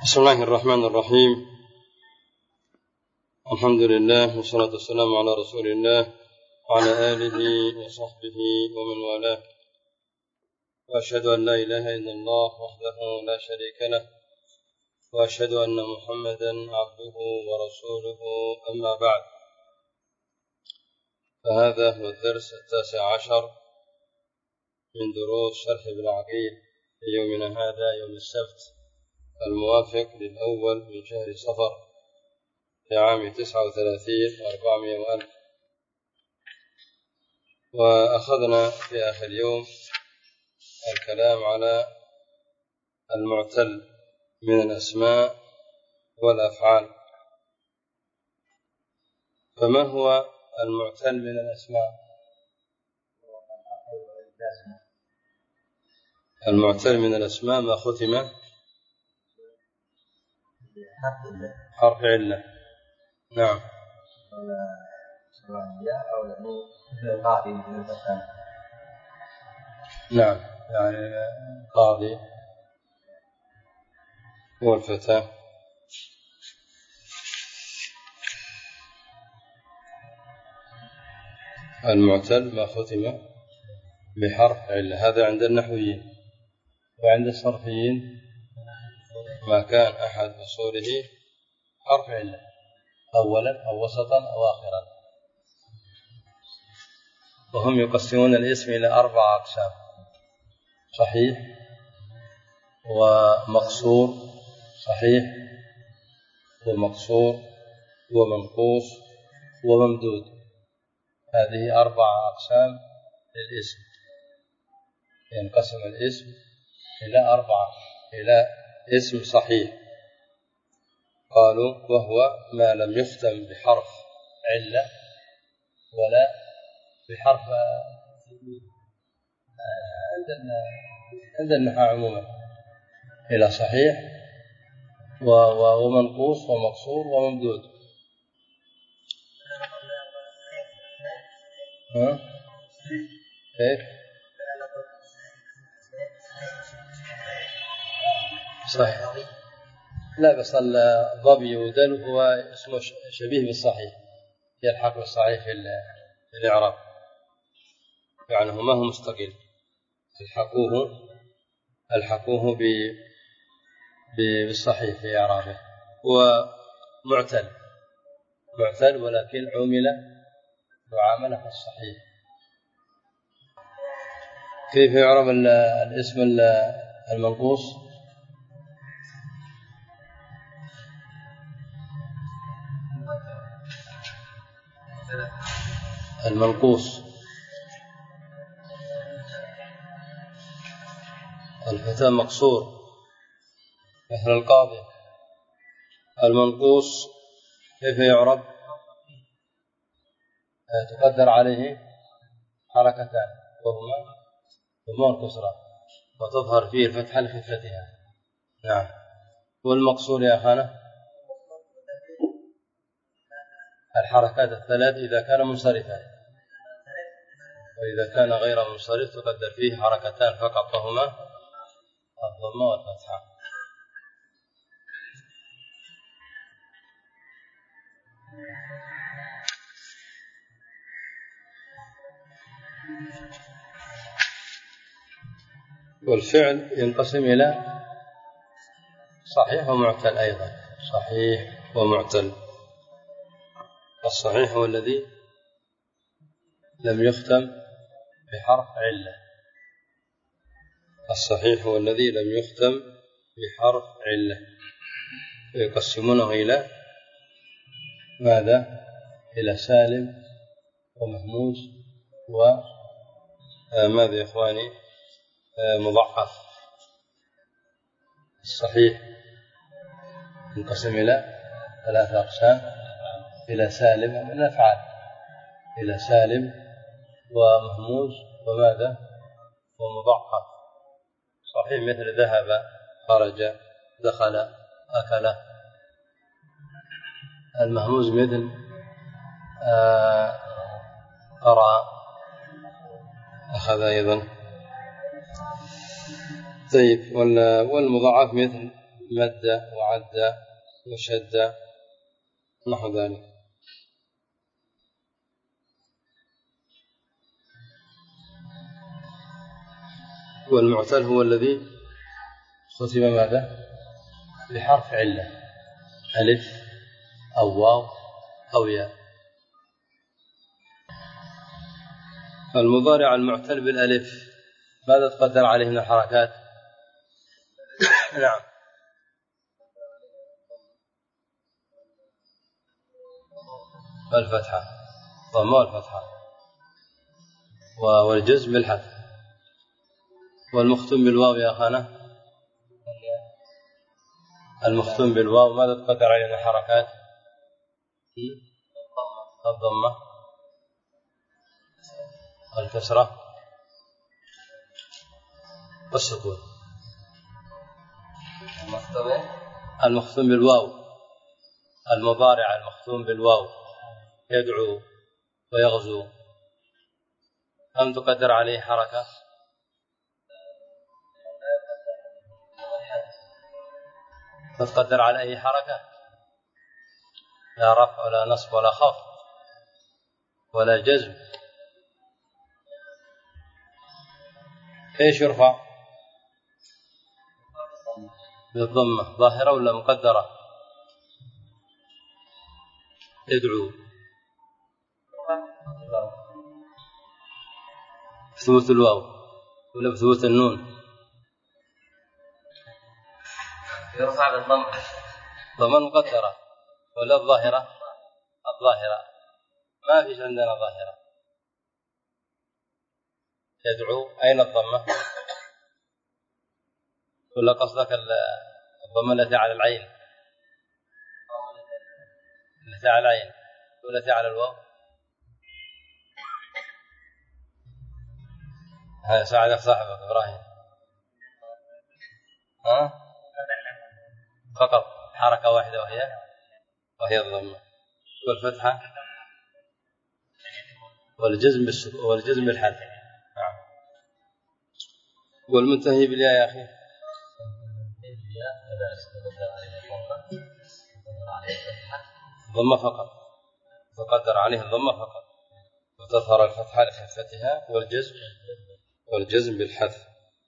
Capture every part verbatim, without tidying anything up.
بسم الله الرحمن الرحيم. الحمد لله والصلاة والسلام على رسول الله وعلى آله وصحبه ومن والاه، وأشهد أن لا إله إلا الله وحده لا شريك له، وأشهد أن محمدا عبده ورسوله. أما بعد، فهذا هو الدرس التاسع عشر من دروس شرح ابن عقيل في يومنا هذا، يوم السبت الموافق للأول من شهر صفر في عام تسعة وثلاثين وأربعمائة وألف. وأخذنا في آخر يوم الكلام على المعتل من الأسماء والأفعال. فما هو المعتل من الأسماء؟ المعتل من الأسماء ما ختم حرف علة. نعم. نعم، يعني قاضي والفتاة. المعتل ما ختم بحرف علة، هذا عند النحويين. وعند الصرفيين ما كان أحد أصوله حرف علة أولا أو وسطا أو آخرا. وهم يقسمون الاسم إلى أربع أقسام: صحيح ومقصور، صحيح ومقصور ومنقوص وممدود. هذه أربع أقسام للاسم. ينقسم الاسم إلى أربعة، إلى اسم صحيح قالوا وهو ما لم يختم بحرف علة ولا بحرف عند النحو عموما، إلى صحيح ومنقوص ومقصور وممدود. ها؟ كيف؟ صحيح. لا، بس الضبي ودل هو اسمه شبيه بالصحيح، يلحق بالصحيح في الإعراب، يعني ما هو مستقل. الحقوه الحقوه بالصحيح في إعرابه. هو معتل معتل ولكن عمل معاملة الصحيح. كيف يعرب الاسم المنقوص؟ المنقوص الفتى مقصور مثل القاضي. المنقوص كيف يعرب؟ تقدر عليه حركتان وهما ضم الكسرى، وتظهر فيه الفتحة لخفتها. نعم. والمقصور يا أخانا الحركات الثلاث إذا كان منصرفا، وإذا كان غير منصرف تقدر فيه حركتان فقط، وهما الضمة والفتحة. والفعل ينقسم إلى صحيح ومعتل أيضا. صحيح ومعتل. الصحيح هو الذي لم يختم بحرف علة. الصحيح هو الذي لم يختم بحرف علة. ويقسمونه إلى ماذا؟ إلى سالم ومهموز وماذا يا إخواني؟ مضعف. الصحيح ينقسم إلى ثلاثة أقسام: إلى سالم من الأفعال، إلى سالم ومهموز وماذا؟ ومضعف. صحيح مثل ذهب، خرج، دخل، أكل. المهموز مثل قرأ، أخذ أيضا. طيب. والمضاعف مثل مد وعد وشد نحو ذلك. والمعتل هو الذي ختم ماذا؟ بحرف علة، ألف أو واو أو ياء. المضارع المعتل بالألف ماذا تقدر عليه من الحركات؟ نعم، الفتحة، ضمه الفتحة، والجزم بالحذف. والمختوم بالواو يا أخانا، المختوم بالواو ماذا تقدر عليه من الحركات؟ الضمة، الكسرة، والسكون. المختوم بالواو، المضارع المختوم بالواو يدعو ويغزو، أم تقدر عليه حركة؟ تقدر على أي حركة؟ لا رفع ولا نصب ولا خفض ولا جزم. ايش يرفع؟ بالضمة. ظاهرة ولا مقدرة؟ يدعو. بثبوت الواو ولا بثبوت النون؟ يرفع بالضمة. ضمة مقدرة ولا الظاهرة؟ الظاهرة. ما فيش عندنا ظاهرة. يدعو. أين الضمة؟ ولا قصدك الضمة التي على العين؟ التي على العين والتي على الواو؟ هذا ساعدك صاحبك إبراهيم. ها؟ فقط حركة واحدة وهي وهي الضمة. والفتحة والجزم بالسكون والجزم بالحذف. نعم. والمنتهي بالياء يا أخي ضمة فقط، تقدر عليه الضمة فقط، وتظهر الفتحة لخفتها، والجزم والجزم بالحذف.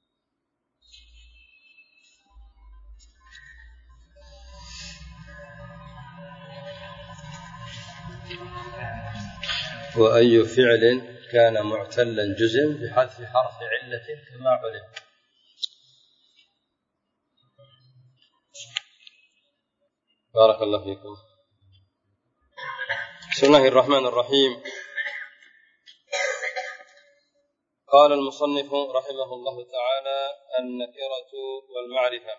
وأي فعل كان معتلا جزم بحذف حرف علة كما علم. بارك الله فيكم. بسم الله الرحمن الرحيم. قال المصنف رحمه الله تعالى: النكرة والمعرفة.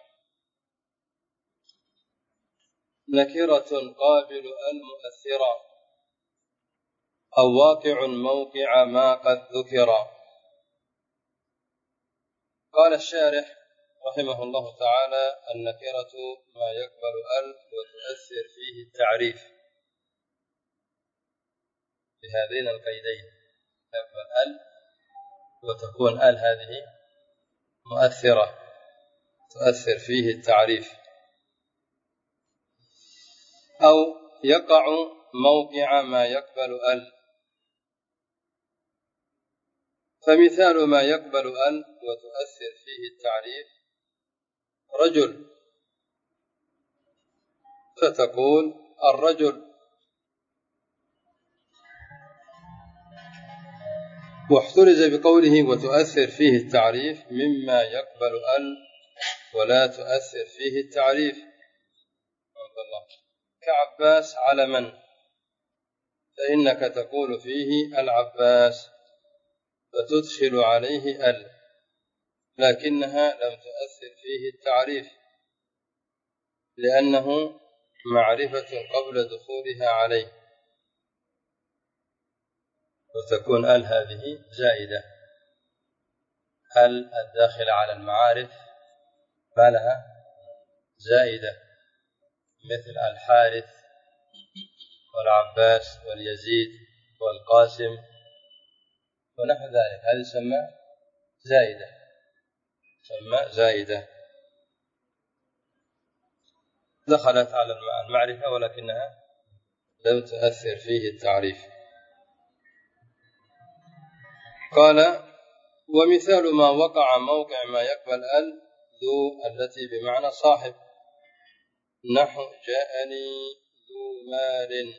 نكرة قابل المؤثرة أو واقع موقع ما قد ذكر. قال الشارح رحمه الله تعالى: النكرة ما يقبل ال وتؤثر فيه التعريف بهذين القيدين، يقبل ال وتكون ال هذه مؤثرة تؤثر فيه التعريف، أو يقع موقع ما يقبل ال. فمثال ما يقبل ال وتؤثر فيه التعريف: رجل، فتقول الرجل، واحترز بقوله وتؤثر فيه التعريف مما يقبل ال ولا تؤثر فيه التعريف. كعباس علما، فإنك تقول فيه العباس فتدخل عليه ال، لكنها لم تؤثر فيه التعريف لأنه معرفة قبل دخولها عليه، وتكون ال هذه زائدة. ال الداخلة على المعارف ما لها زائدة، مثل الحارث والعباس واليزيد والقاسم ونحو ذلك، هذه تسمى زائدة، تسمى زائدة. دخلت على المعرفة ولكنها لم تؤثر فيه التعريف. قال: ومثال ما وقع موقع ما يقبل ال ذو التي بمعنى صاحب، نحو جاءني ذو مال،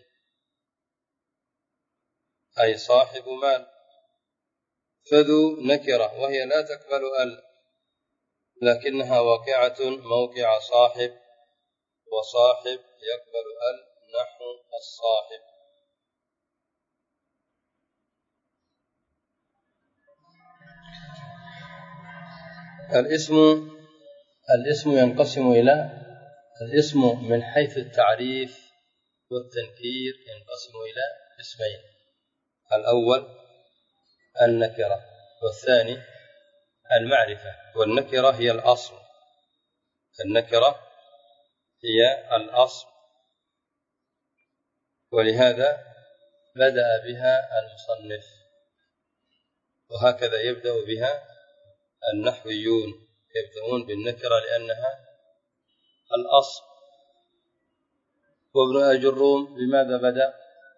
أي صاحب مال. فذو نكرة وهي لا تقبل ال، لكنها واقعة موقع صاحب، وصاحب يقبل ال، نحو الصاحب. الاسم الاسم ينقسم إلى الاسم من حيث التعريف والتنكير ينقسم إلى اسمين: الأول النكرة، والثاني المعرفة. والنكرة هي الأصل، النكرة هي الأصل، ولهذا بدأ بها المصنف، وهكذا يبدأ بها النحويون، يبدأون بالنكرة لأنها الأصل. وابن آج الروم بماذا بدأ؟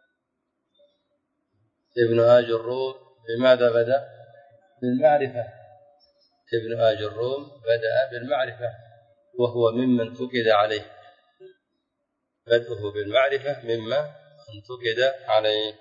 ابن آج الروم بماذا بدأ؟ بالمعرفة. ابن آج الروم بدأ بالمعرفة، وهو ممن فقد عليه، بدأه بالمعرفة مما انتقد عليه.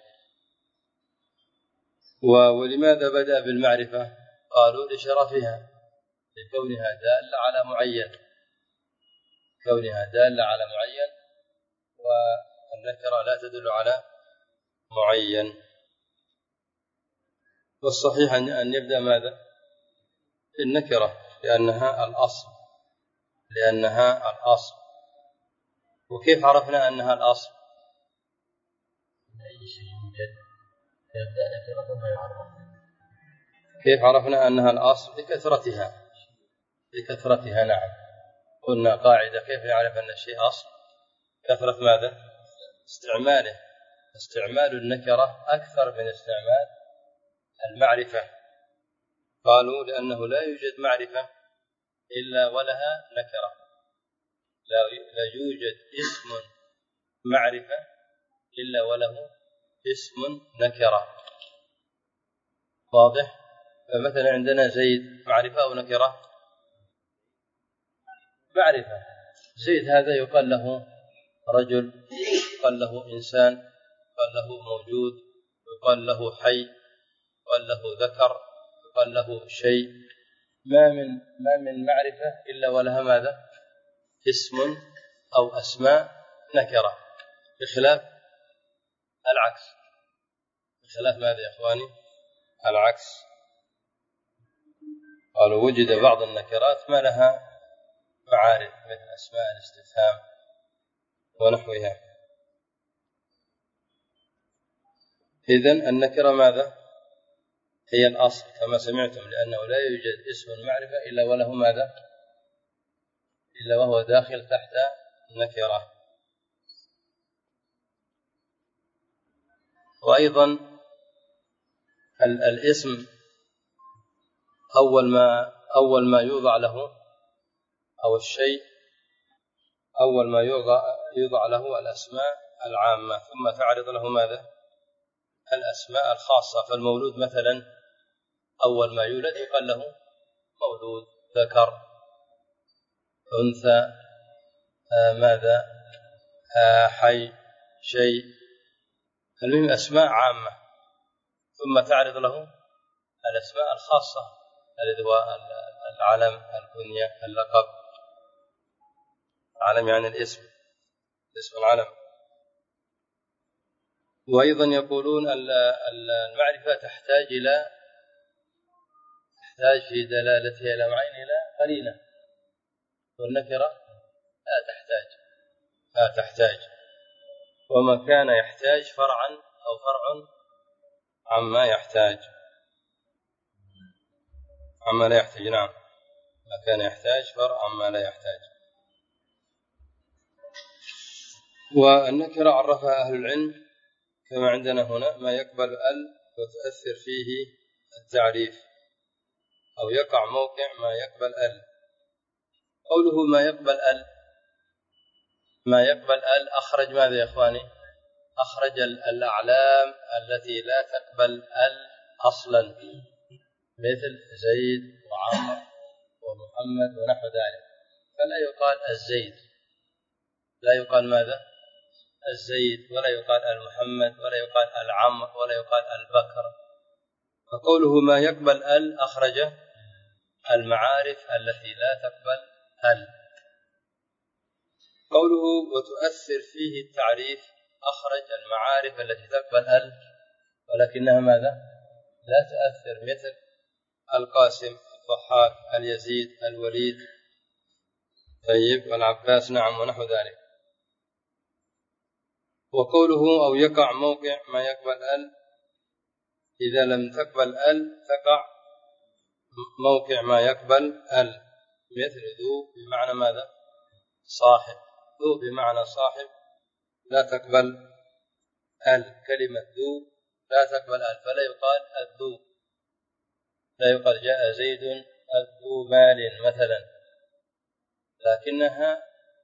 ولماذا بدأ بالمعرفة؟ قالوا لشرفها، لكونها دالة على معين، كونها دالة على معين، والنكرة لا تدل على معين. والصحيح أن يبدأ ماذا؟ بالنكرة، لأنها الأصل، لأنها الأصل. وكيف عرفنا أنها الأصل؟ أي شيء يوجد يبدأ نكرة ثم يعرف. كيف عرفنا أنها الأصل؟ بكثرتها، بكثرتها. نعم، قلنا قاعدة: كيف يعرف أن الشيء أصل؟ كثرة ماذا؟ استعماله. استعمال النكرة أكثر من استعمال المعرفة. قالوا: لأنه لا يوجد معرفة إلا ولها نكرة، لا يوجد اسم معرفة إلا وله اسم نكرة. واضح؟ فمثلا عندنا زيد، معرفة أو نكرة؟ معرفة. زيد هذا يقال له رجل، يقال له إنسان، يقال له موجود، يقال له حي، يقال له ذكر، يقال له شيء. ما من ما من معرفة إلا ولها ماذا؟ اسم أو أسماء نكرة، بخلاف العكس. بخلاف ماذا يا إخواني؟ العكس. قالوا: وجد بعض النكرات ما لها معارف، مثل أسماء الاستفهام ونحوها. إذن النكرة ماذا؟ هي الأصل كما سمعتم، لأنه لا يوجد اسم معرفة إلا وله ماذا؟ إلا وهو داخل تحت نكرة. وأيضا الاسم أول ما أول ما يوضع له، أو الشيء أول ما يوضع يوضع له الأسماء العامة، ثم تعرض له ماذا؟ الأسماء الخاصة. فالمولود مثلا أول ما يولد يقال له مولود، ذكر، أنثى، آه ماذا، آه حي، شيء، المهم أسماء عامة. ثم تعرض له الأسماء الخاصة، الذي هو العلم، الكنية، اللقب. العلم يعني الاسم، اسم العلم. وأيضا يقولون المعرفة تحتاج إلى تحتاج في دلالتها إلى معين إلى قرينة، والنكرة لا تحتاج لا تحتاج وما كان يحتاج فرعا أو فرع عما يحتاج عما لا يحتاج. نعم، ما كان يحتاج فرع عما لا يحتاج. والنكرة عرفها أهل العلم كما عندنا هنا: ما يقبل ال وتؤثر فيه التعريف، أو يقع موقع ما يقبل ال. قوله ما يقبل ال، ما يقبل ال أخرج ماذا يا إخواني؟ أخرج الأعلام التي لا تقبل ال أصلا، مثل زيد وعمر ومحمد ونحو ذلك، فلا يقال الزيد، لا يقال ماذا؟ الزيد، ولا يقال المحمد، ولا يقال العمر، ولا يقال البكر. فقوله ما يقبل ال أخرج المعارف التي لا تقبل ال. قوله وتؤثر فيه التعريف أخرج المعارف التي تقبل ال ولكنها ماذا؟ لا تؤثر، مثل القاسم، الضحاك، اليزيد، الوليد، طيب، والعباس، نعم، ونحو ذلك. وقوله أو يقع موقع ما يقبل ال، إذا لم تقبل ال تقع موقع ما يقبل ال، مثل ذو بمعنى ماذا؟ صاحب، ذو بمعنى صاحب لا تقبل ال، كلمة ذو لا تقبل ال، فلا يقال الذو، لا يقال جاء زيد ذو مال مثلا، لكنها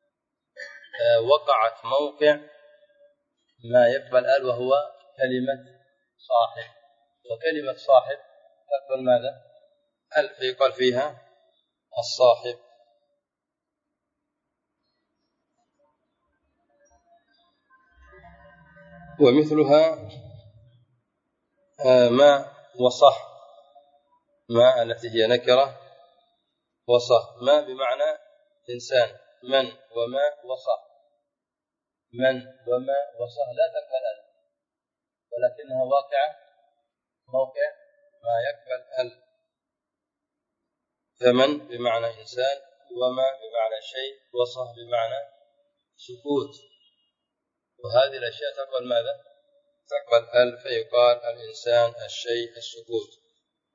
وقعت موقع ما يقبل ال وهو كلمة صاحب، وكلمة صاحب تقبل ماذا؟ ال، فيقال فيها الصاحب. ومثلها ما وصح، ما التي هي نكرة، وصح، ما بمعنى إنسان، من وما وصح، من وما وصح لا تقبل ال، ولكنها واقعة موقع ما يقبل ال، فمن بمعنى إنسان، وما بمعنى شيء، وصح بمعنى سكوت، وهذه الأشياء تقبل ماذا؟ تقبل ال، فيقال الإنسان، الشيء، السكوت.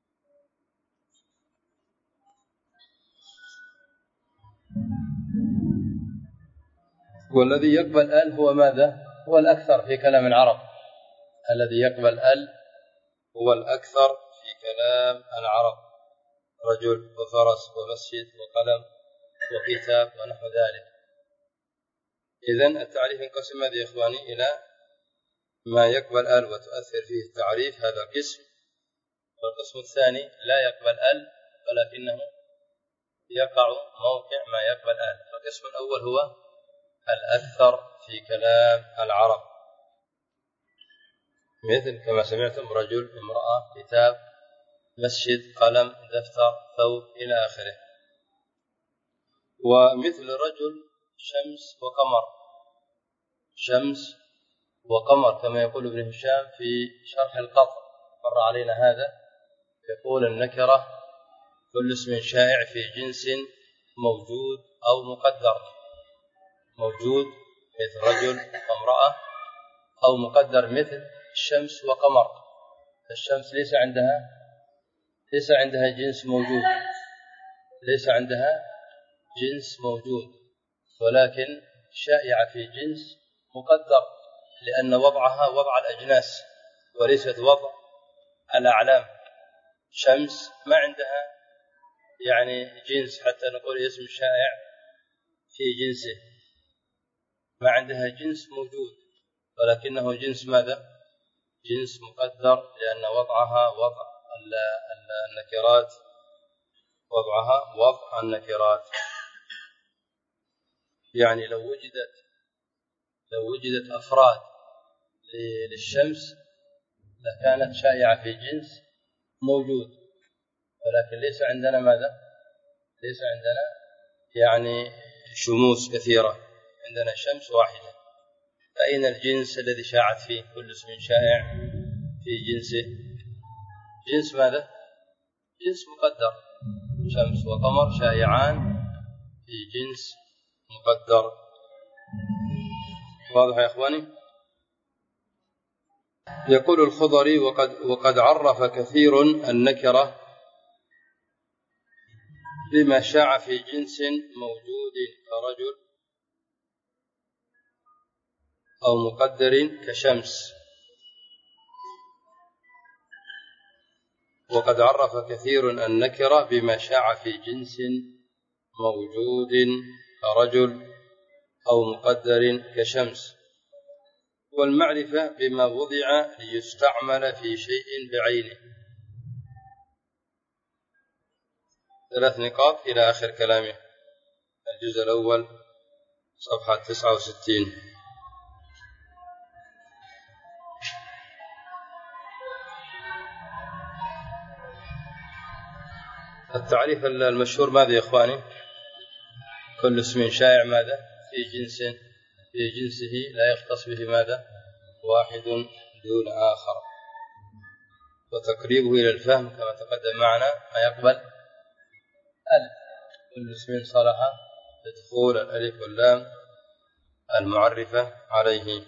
والذي يقبل ال هو ماذا؟ هو الأكثر في كلام العرب، الذي يقبل ال هو الأكثر في كلام العرب، رجل وفرس ومسجد وقلم وكتاب ونحو ذلك. إذن التعريف ينقسم يا إخواني إلى ما يقبل ال وتؤثر فيه التعريف، هذا قسم، والقسم الثاني لا يقبل ال ولكنه يقع موقع ما يقبل ال. القسم الأول هو الأكثر في كلام العرب، مثل كما سمعتم رجل، امرأة، كتاب، مسجد، قلم، دفتر، ثوب، إلى آخره. ومثل رجل شمس وقمر، شمس وقمر، كما يقول ابن هشام في شرح القطر، مر علينا هذا، يقول النكرة كل اسم شائع في جنس موجود أو مقدر، موجود مثل رجل وامرأة، أو مقدر مثل الشمس وقمر. الشمس ليس عندها ليس عندها جنس موجود، ليس عندها جنس موجود، ولكن شائعة في جنس مقدر، لأن وضعها وضع الأجناس وليست وضع الأعلام. شمس ما عندها يعني جنس حتى نقول اسم شائع في جنسه، ما عندها جنس موجود، ولكنه جنس ماذا؟ جنس مقدر، لأن وضعها وضع النكرات، وضعها وضع النكرات. يعني لو وجدت لو وجدت أفراد للشمس لكانت شائعة في جنس موجود، ولكن ليس عندنا ماذا؟ ليس عندنا يعني شموس كثيرة، عندنا شمس واحدة، فأين الجنس الذي شاعت فيه كل اسم شائع في جنسه؟ جنس ماذا؟ جنس مقدر، شمس وقمر شائعان في جنس مقدر. واضح يا إخواني؟ يقول الخضري وقد, وقد عرف كثير النكرة بما شاع في جنس موجود كرجل أو مقدر كشمس. وقد عرف كثير النكرة بما شاع في جنس موجود كرجل أو مقدر كشمس. والمعرفة بما وضع ليستعمل في شيء بعينه. ثلاث نقاط إلى آخر كلامه. الجزء الأول صفحة تسعة وستين. التعريف المشهور ماذا يا إخواني؟ كل اسم شائع ماذا؟ في جنس في جنسه لا يختص به ماذا؟ واحد دون آخر. وتقريبه إلى الفهم كما تقدم معنا ما يقبل ألف. كل اسم صلح لدخول الألف واللام المعرفة عليه.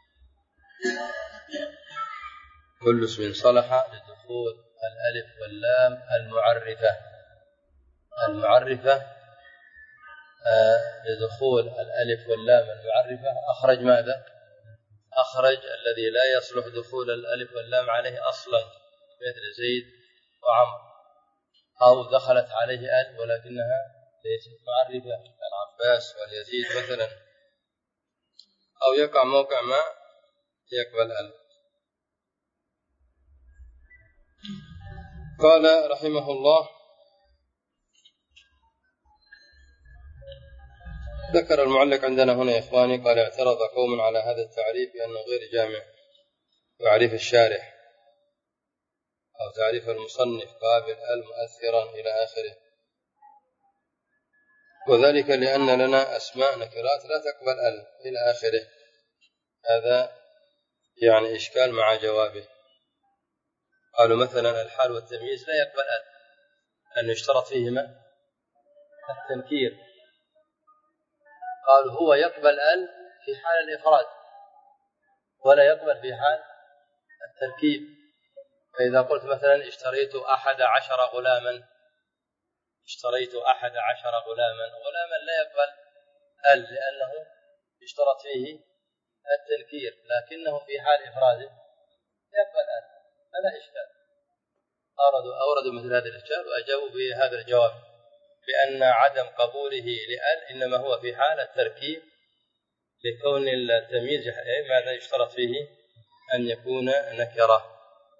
كل اسم صلح لدخول الألف واللام المعرفة المعرفة آه لدخول الألف واللام المعرفة. أخرج ماذا؟ أخرج الذي لا يصلح دخول الألف واللام عليه أصلا، مثل زيد وعمر. أو دخلت عليه أل ولكنها ليست معرفة كالعباس واليزيد مثلا. أو يقع موقع ما يقبل أل. قال رحمه الله: ذكر المعلق عندنا هنا يا إخواني، قال: اعترض قوم على هذا التعريف بأنه غير جامع. تعريف الشارح أو تعريف المصنف قابل المؤثرا إلى آخره. وذلك لأن لنا أسماء نكرات لا تقبل ال إلى آخره. هذا يعني إشكال مع جوابه. قالوا مثلا الحال والتمييز لا يقبل ال، أن يشترط فيهما التنكير. قالوا هو يقبل ال في حال الإفراد ولا يقبل في حال التركيب. فإذا قلت مثلا اشتريت أحد عشر غلاما، اشتريت أحد عشر غلاما، غلاما لا يقبل ال لأنه يشترط فيه التنكير، لكنه في حال إفراده يقبل ال. هذا إشكال. أوردوا, أوردوا مثل هذا الإشكال وأجابوا بهذا الجواب بأن عدم قبوله لأل إنما هو في حال التركيب، لكون التمييز ماذا يشترط فيه أن يكون نكرة.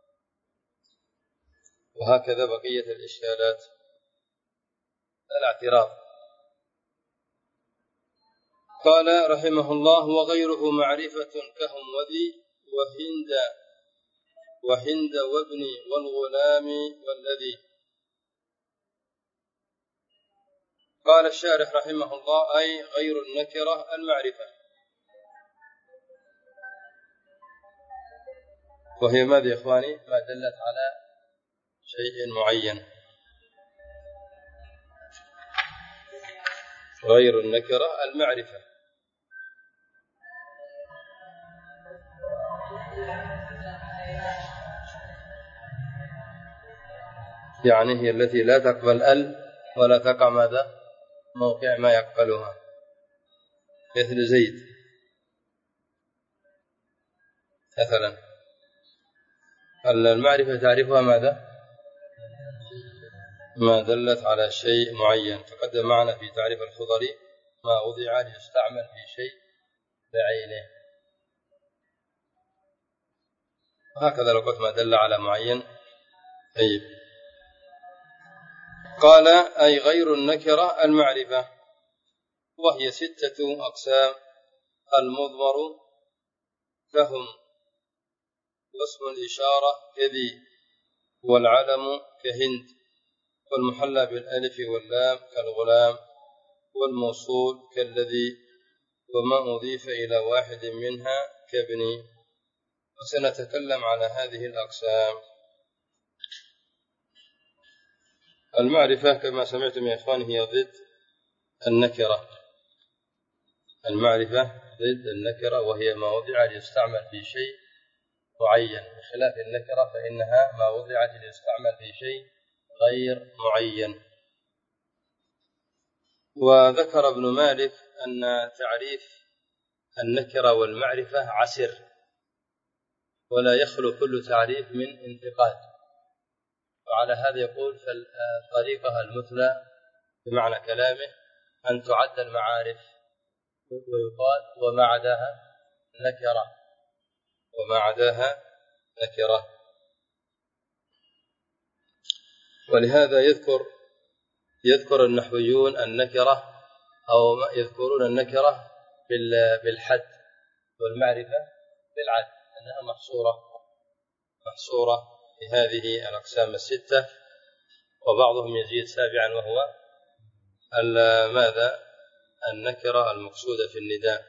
وهكذا بقية الإشكالات. الاعتراض. قال رحمه الله: وغيره معرفة كهم وذي وهند وهند وابن والغلام والذي. قال الشارح رحمه الله: أي غير النكرة المعرفة، وهي ماذا يا إخواني؟ ما دلت على شيء معين. غير النكرة المعرفة يعني هي التي لا تقبل ال ولا تقع ماذا؟ موقع ما يقبلها، مثل زيد مثلا. المعرفة تعرفها ماذا؟ ما دلت على شيء معين. تقدم معنا في تعريف الخضري ما وضع ليستعمل في شيء بعينه. هكذا لو قلت ما دل على معين. طيب. قال: أي غير النكرة المعرفة، وهي ستة أقسام: المضمر كهم، واسم الإشارة كذي، والعلم كهند، والمحلى بالألف واللام كالغلام، والموصول كالذي، وما أضيف إلى واحد منها كابن. وسنتكلم على هذه الأقسام. المعرفة كما سمعتم يا إخوان هي ضد النكرة. المعرفة ضد النكرة، وهي ما وضع ليستعمل في شيء معين، بخلاف النكرة فإنها ما وضعت ليستعمل في شيء غير معين. وذكر ابن مالك أن تعريف النكرة والمعرفة عسر، ولا يخلو كل تعريف من انتقاد. وعلى هذا يقول: فالطريقة المثلى بمعنى كلامه أن تعد المعارف ويقال وما عداها نكرة، وما عداها نكرة. ولهذا يذكر يذكر النحويون النكرة أو يذكرون النكرة بالحد والمعرفة بالعد، أنها محصورة محصورة في هذه الأقسام الستة. وبعضهم يزيد سابعا وهو ماذا؟ النكرة المقصودة في النداء.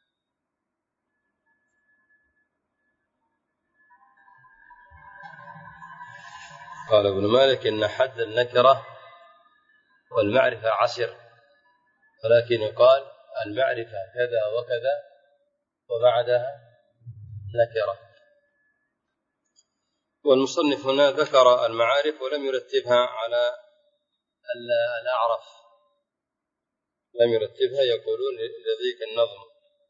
قال ابن مالك إن حد النكرة والمعرفة عسر، ولكن يقال المعرفة كذا وكذا وما عداها نكرة. والمصنف هنا ذكر المعارف ولم يرتبها على الأعرف، لم يرتبها. يقولون لذيك النظم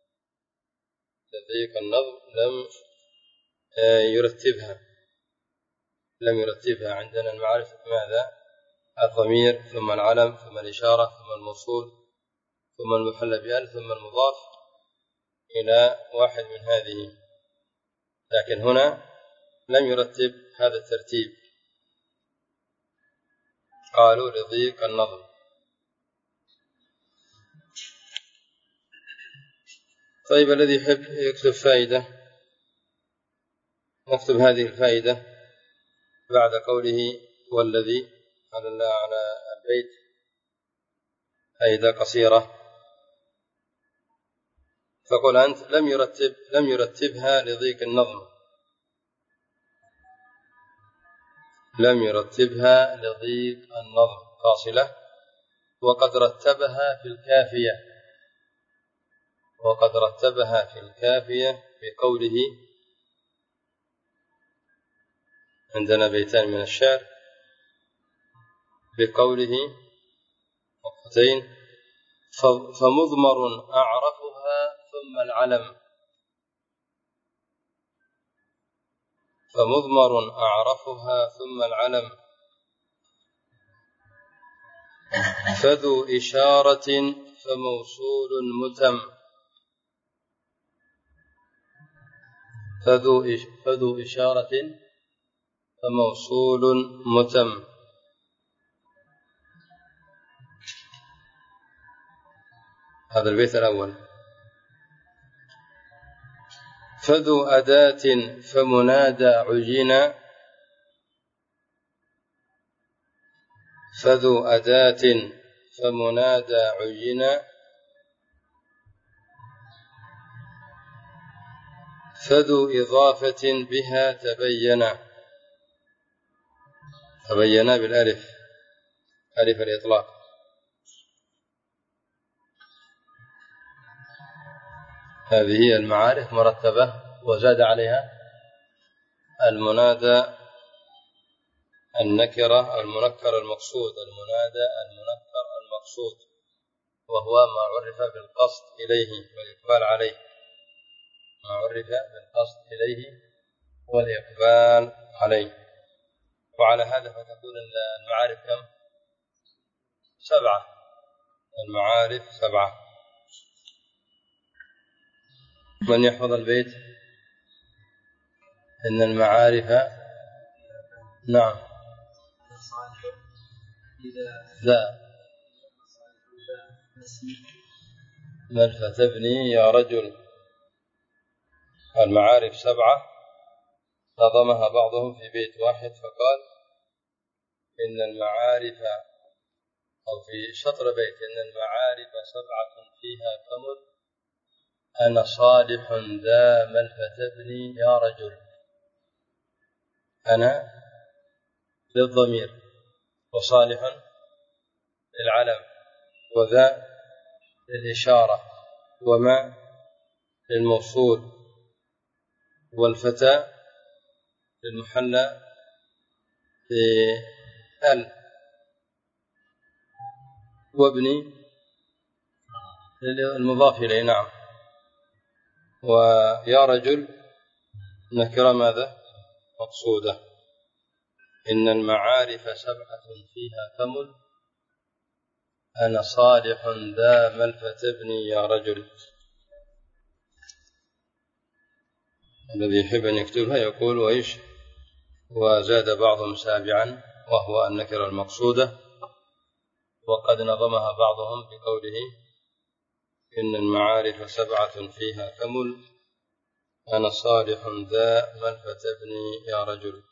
لذيك النظم لم يرتبها لم يرتبها عندنا المعارف ماذا؟ الضمير، ثم العلم، ثم الإشارة، ثم الموصول، ثم المحل بأل، ثم المضاف إلى واحد من هذه. لكن هنا لم يرتب هذا الترتيب، قالوا لضيق النظم. طيب، الذي يحب يكتب فائدة نكتب هذه الفائدة بعد قوله والذي على على البيت، فائدة قصيرة. فقل أنت لم يرتب لم يرتبها لضيق النظم، لم يرتبها لضيق النظم فاصلة، وقد رتبها في الكافية وقد رتبها في الكافية بقوله، عندنا بيتان من الشعر بقوله وقتين: فمضمر أعرفها ثم العلم فمضمر أعرفها ثم العلم فذو إشارة فموصول متم فذو فذو إشارة فموصول متم. هذا البيت الأول. فذو أداة فمنادى عجنا فذو أداة فمنادى عجنا فذو إضافة بها تبين تبين بالألف، ألف الإطلاق. هذه هي المعارف مرتبة، وزاد عليها المنادى النكرة المنكر المقصود، المنادى المنكر المقصود، وهو ما عرف بالقصد إليه والإقبال عليه، ما عرف بالقصد إليه والإقبال عليه. وعلى هذا فتكون المعارف كم؟ سبعة. المعارف سبعة. من يحفظ البيت؟ إن المعارف نعم ذا من فتبني يا رجل. المعارف سبعة نظمها بعضهم في بيت واحد فقال إن المعارف، أو في شطر بيت: إن المعارف سبعة فيها كمل، أنا صالح ذا من فتبني يا رجل. أنا للضمير، وصالح للعلم، وذا للإشارة، وما للموصول، والفتى للمحلى بأل، وابني للمضاف إليه. نعم. ويا رجل نكرة ماذا؟ مقصودة. إن المعارف سبعة فيها كمل، أنا صالح ذا ملفة ابني يا رجل. الذي يحب أن يكتبها يقول وإيش. وزاد بعضهم سابعا وهو النكرة المقصودة، وقد نظمها بعضهم بقوله إن المعارف سبعة فيها كمل، أنا صالح ذا ملفة ابني يا رجل.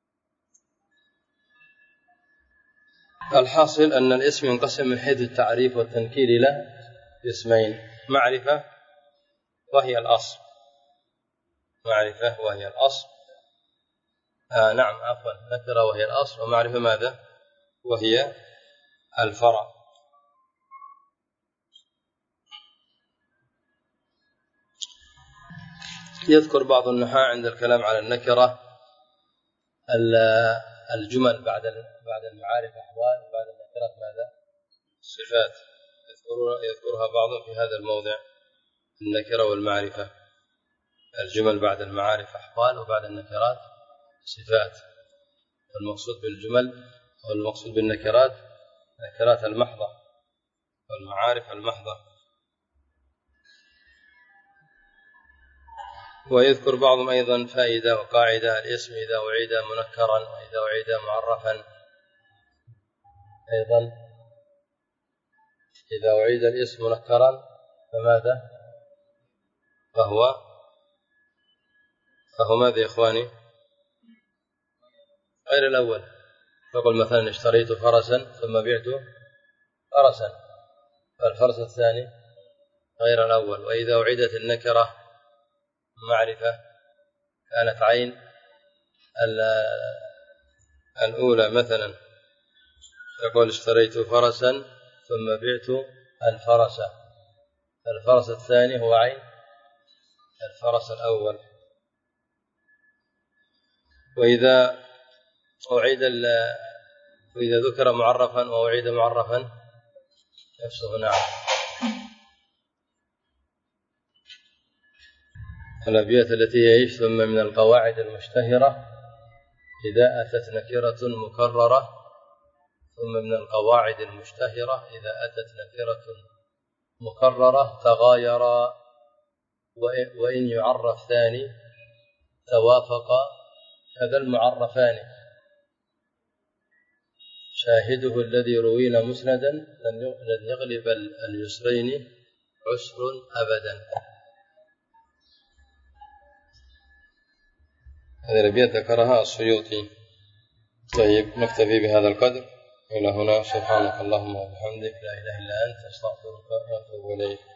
الحاصل أن الاسم ينقسم من حيث التعريف والتنكير إلى اسمين: معرفة وهي الأصل، معرفة وهي الأصل آه نعم عفوا نكرة وهي الأصل، ومعرفة ماذا؟ وهي الفرع. يذكر بعض النحاة عند الكلام على النكرة الجمل بعد بعد المعارف أحوال، وبعد النكرات ماذا؟ صفات. يذكرها بعضهم في هذا الموضع: النكرة والمعرفة، الجمل بعد المعارف أحوال، وبعد النكرات صفات. المقصود بالجمل والمقصود بالنكرات نكرات المحضة والمعارف المحضة. ويذكر بعضهم أيضا فائدة وقاعدة: الاسم إذا أعيد منكرا وإذا أعيد معرفا، أيضا إذا أعيد الاسم منكرا فماذا؟ فهو فهو ماذا يا إخواني؟ غير الأول. فقل مثلا اشتريت فرسا ثم بعت فرسا، فالفرس الثاني غير الأول. وإذا أعيدت النكرة معرفة كانت عين الأولى، مثلا تقول اشتريت فرسا ثم بعت الفرس، الفرس الثاني هو عين الفرس الأول. وإذا أعيد وإذا ذكر معرفا وأعيد معرفا نفسه. نعم. الأبيات التي يعيش ثم من القواعد المشتهرة إذا أتت نكرة مكررة، ثم من القواعد المشتهرة إذا أتت نكرة مكررة تغاير وإن يعرف ثاني توافق كذا المعرفان، شاهده الذي روينا مسندا لن يغلب اليسرين عسر أبدا. هذه الأبيات ذكرها السيوطي. طيب نكتفي بهذا القدر إلى هنا. سبحانك اللهم وبحمدك لا إله إلا أنت أستغفرك وأتوب إليك.